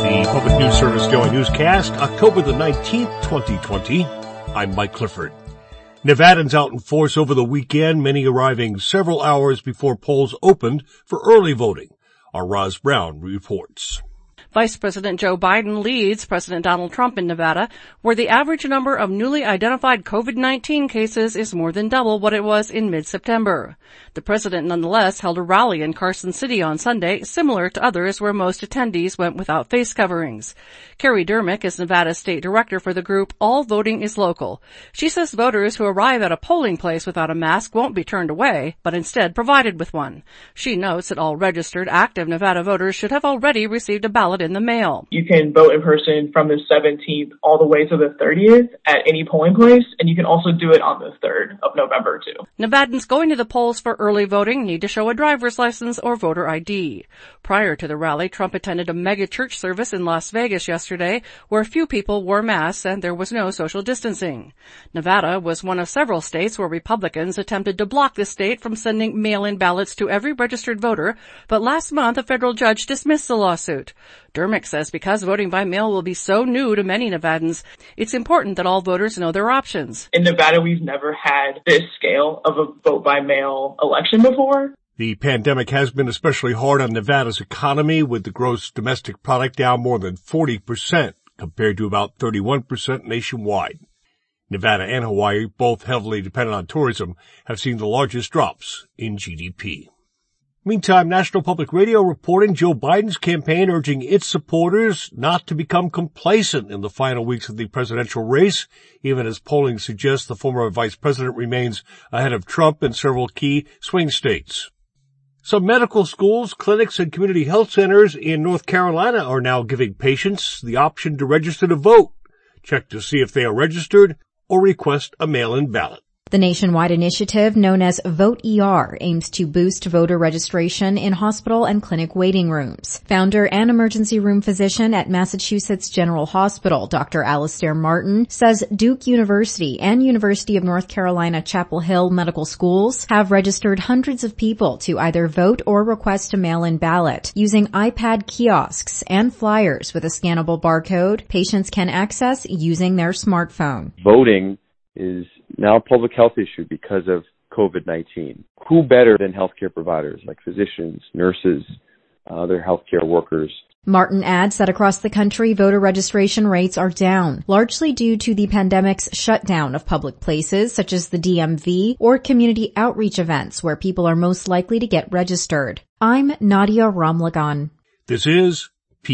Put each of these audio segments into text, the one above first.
The Public News Service Daily Newscast, October the 19th, 2020. I'm Mike Clifford. Nevadans out in force over the weekend, many arriving several hours before polls opened for early voting. Our Roz Brown reports. Vice President Joe Biden leads President Donald Trump in Nevada, where the average number of newly identified COVID-19 cases is more than double what it was in mid-September. The president nonetheless held a rally in Carson City on Sunday, similar to others where most attendees went without face coverings. Carrie Dermick is Nevada's state director for the group All Voting is Local. She says voters who arrive at a polling place without a mask won't be turned away, but instead provided with one. She notes that all registered active Nevada voters should have already received a ballot in the mail. You can vote in person from the 17th all the way to the 30th at any polling place, and you can also do it on the 3rd of November too. Nevadans going to the polls for early voting need to show a driver's license or voter ID. Prior to the rally, Trump attended a mega church service in Las Vegas yesterday where few people wore masks and there was no social distancing. Nevada was one of several states where Republicans attempted to block the state from sending mail-in ballots to every registered voter, but last month a federal judge dismissed the lawsuit. Dermick says because voting by mail will be so new to many Nevadans, it's important that all voters know their options. In Nevada, we've never had this scale of a vote by mail election before. The pandemic has been especially hard on Nevada's economy, with the gross domestic product down more than 40% compared to about 31% nationwide. Nevada and Hawaii, both heavily dependent on tourism, have seen the largest drops in GDP. Meantime, National Public Radio reporting Joe Biden's campaign urging its supporters not to become complacent in the final weeks of the presidential race, even as polling suggests the former vice president remains ahead of Trump in several key swing states. Some medical schools, clinics, and community health centers in North Carolina are now giving patients the option to register to vote. Check to see if they are registered or request a mail-in ballot. The nationwide initiative, known as Vote ER, aims to boost voter registration in hospital and clinic waiting rooms. Founder and emergency room physician at Massachusetts General Hospital, Dr. Alastair Martin, says Duke University and University of North Carolina Chapel Hill medical schools have registered hundreds of people to either vote or request a mail-in ballot. Using iPad kiosks and flyers with a scannable barcode, patients can access using their smartphone. Voting is now a public health issue because of COVID-19. Who better than healthcare providers like physicians, nurses, other healthcare workers? Martin adds that across the country, voter registration rates are down, largely due to the pandemic's shutdown of public places such as the DMV or community outreach events where people are most likely to get registered. I'm Nadia Ramlagan. This is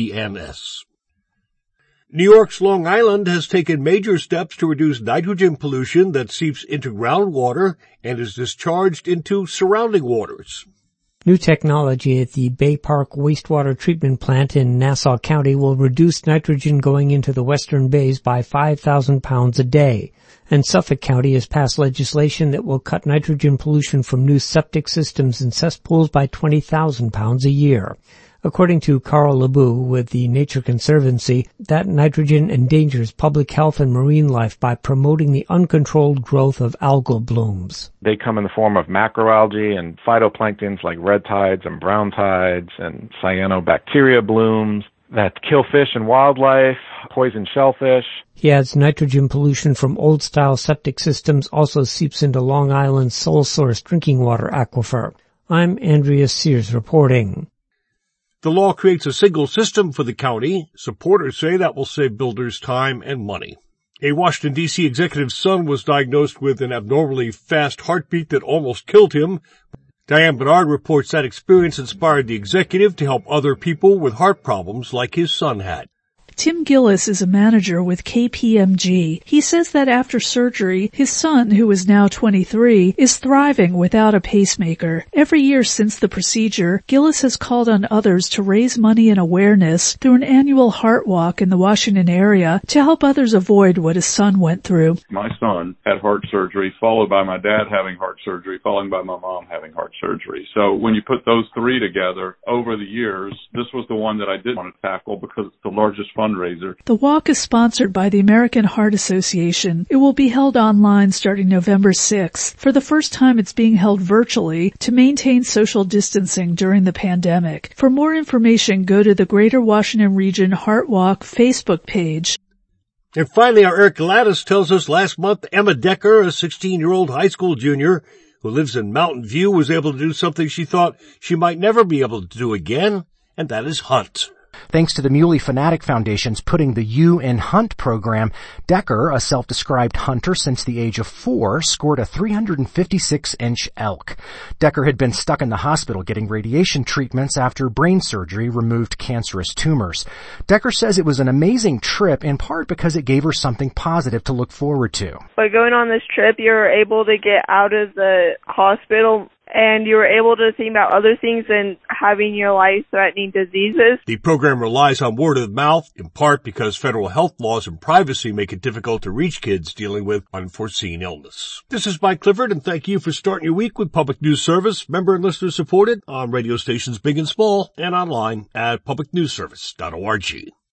PNS. New York's Long Island has taken major steps to reduce nitrogen pollution that seeps into groundwater and is discharged into surrounding waters. New technology at the Bay Park Wastewater Treatment Plant in Nassau County will reduce nitrogen going into the western bays by 5,000 pounds a day. And Suffolk County has passed legislation that will cut nitrogen pollution from new septic systems and cesspools by 20,000 pounds a year. According to Carl Lebu with the Nature Conservancy, that nitrogen endangers public health and marine life by promoting the uncontrolled growth of algal blooms. They come in the form of macroalgae and phytoplanktons like red tides and brown tides and cyanobacteria blooms that kill fish and wildlife, poison shellfish. He adds nitrogen pollution from old-style septic systems also seeps into Long Island's sole-source drinking water aquifer. I'm Andrea Sears reporting. The law creates a single system for the county. Supporters say that will save builders time and money. A Washington, D.C. executive's son was diagnosed with an abnormally fast heartbeat that almost killed him. Diane Bernard reports that experience inspired the executive to help other people with heart problems like his son had. Tim Gillis is a manager with KPMG. He says that after surgery, his son, who is now 23, is thriving without a pacemaker. Every year since the procedure, Gillis has called on others to raise money and awareness through an annual heart walk in the Washington area to help others avoid what his son went through. My son had heart surgery, followed by my dad having heart surgery, followed by my mom having heart surgery. So when you put those three together over the years, this was the one that I did want to tackle because it's the largest fund fundraiser. The walk is sponsored by the American Heart Association. It will be held online starting November 6th. For the first time, it's being held virtually to maintain social distancing during the pandemic. For more information, go to the Greater Washington Region Heart Walk Facebook page. And finally, our Eric Gladys tells us last month Emma Decker, a 16-year-old high school junior who lives in Mountain View, was able to do something she thought she might never be able to do again, and that is hunt. Thanks to the Muley Fanatic Foundation's putting the U in Hunt program, Decker, a self-described hunter since the age of 4, scored a 356-inch elk. Decker had been stuck in the hospital getting radiation treatments after brain surgery removed cancerous tumors. Decker says it was an amazing trip in part because it gave her something positive to look forward to. By going on this trip, you're able to get out of the hospital and you were able to think about other things than having your life-threatening diseases. The program relies on word of mouth, in part because federal health laws and privacy make it difficult to reach kids dealing with unforeseen illness. This is Mike Clifford, and thank you for starting your week with Public News Service, member and listener supported on radio stations big and small, and online at publicnewsservice.org.